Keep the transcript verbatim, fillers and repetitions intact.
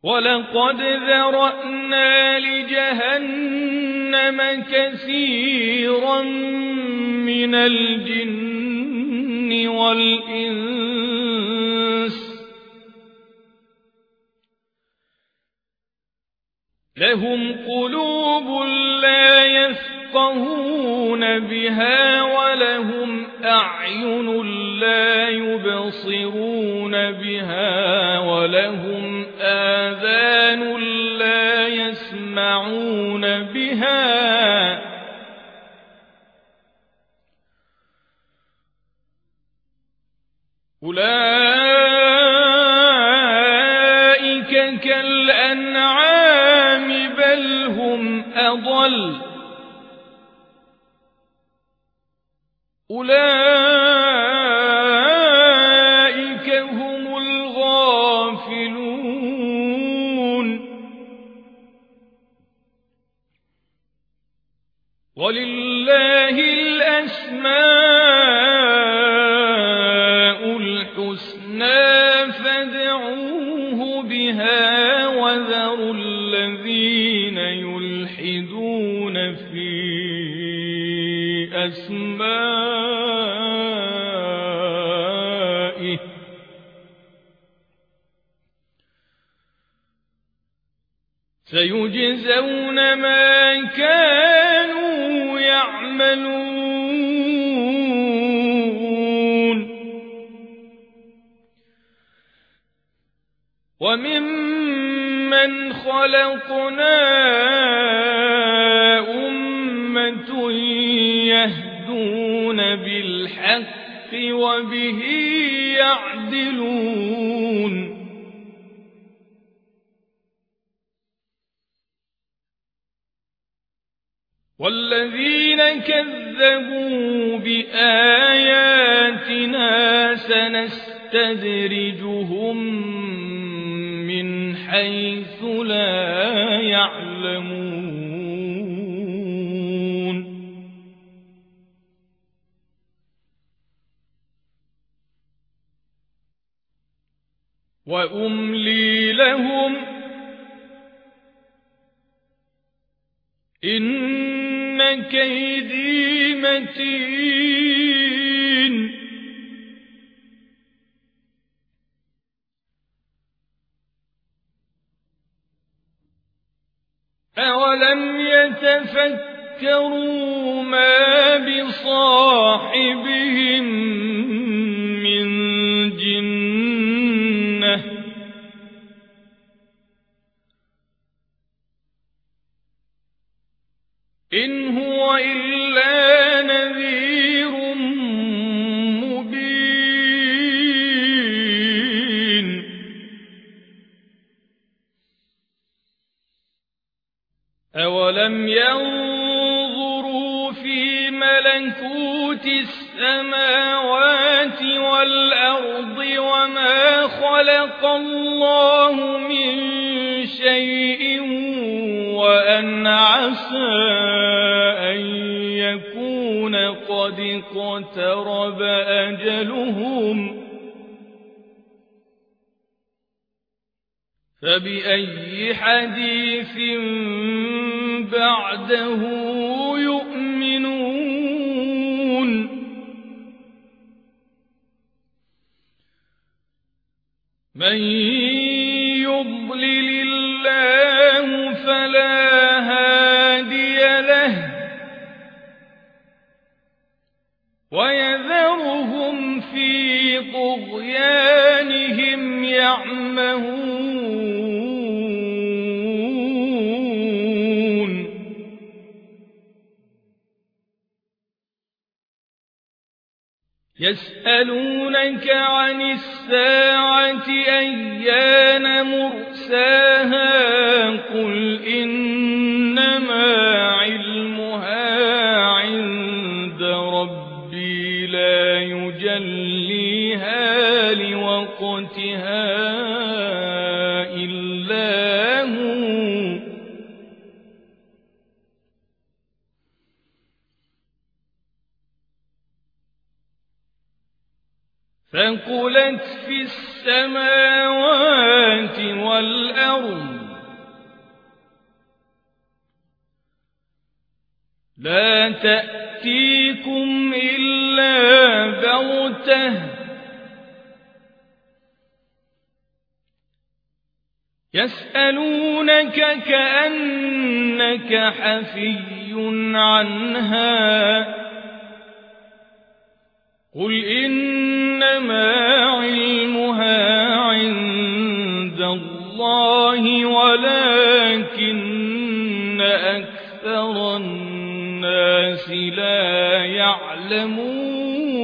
وَلَقَدْ ذَرَأْنَا لِجَهَنَّمَ كَثِيرًا مِنَ الْجِنِّ وَالْإِنسِ لَهُمْ قُلُوبٌ لَّا يَفْقَهُونَ بِهَا وَلَهُمْ أَعْيُنٌ لَّا يُبْصِرُونَ بِهَا وَلَهُمْ آذَانٌ لَّا يَسْمَعُونَ بِهَا أُولَئِكَ كَالْأَنْعَامِ بَلْ هُمْ أَضَلُّ أُولَئِكَ هُمُ الْغَافِلُونَ وَلِلَّهِ الْأَسْمَاءُ الْحُسْنَى فَادْعُوهُ بِهَا وَذَرُوا الَّذِينَ يُلْحِدُونَ فِي أَسْمَائِهِ سَيُجْزَوْنَ مَا كَانُوا يَعْمَلُونَ وَمِمَّنْ خَلَقْنَا أُمَّةٌ يَهْدُونَ بِالْحَقِّ وَبِهِ يَعْدِلُونَ وَالَّذِينَ كَذَّبُوا بِآيَاتِنَا سَنَسْتَدْرِجُهُم مِّنْ حَيْثُ لَا يَعْلَمُونَ وَأُمْلِي لَهُمْ إِنَّ كَيْدِي مَتِينٌ أَوَلَمْ يَتَفَكَّرُوا مَا بِصَاحِبِهِم مِّن جِنَّةٍ إِنْ هُوَ إِلَّا نَذِيرٌ مُبِينٌ أَوَلَمْ يَنظُرُوا فِي مَلَكُوتِ السَّمَاوَاتِ وَالْأَرْضِ وَمَا خَلَقَ اللَّهُ مِن شَيْءٍ وَأَنْ عَسَىٰ أَن يَكُونَ قَدِ اقْتَرَبَ أَجَلُهُمْ فَبِأَيِّ حَدِيثٍ بَعْدَهُ يُؤْمِنُونَ مَن يُضْلِلِ اللَّهُ فَلَا هَادِيَ لَهُ وَيَذَرُهُمْ فِي طُغْيَانِهِمْ يَعْمَهُونَ يَسْأَلُونَكَ عَنِ السَّاعَةِ أَيَّانَ مُرْسَاهَا قُلْ إِنَّمَا عِلْمُهَا عِندَ رَبِّي لَا يُجَلِّيهَا لِوَقْتِهَا إِلَّا هُوَ ثَقُلَتْ فِي السَّمَاوَاتِ وَالْأَرْضِ لا تأتيكم إلا بغتة يسألونك كأنك حفي عنها قل إنما علمها عند الله ولكن أكثر الناس لا يعلمون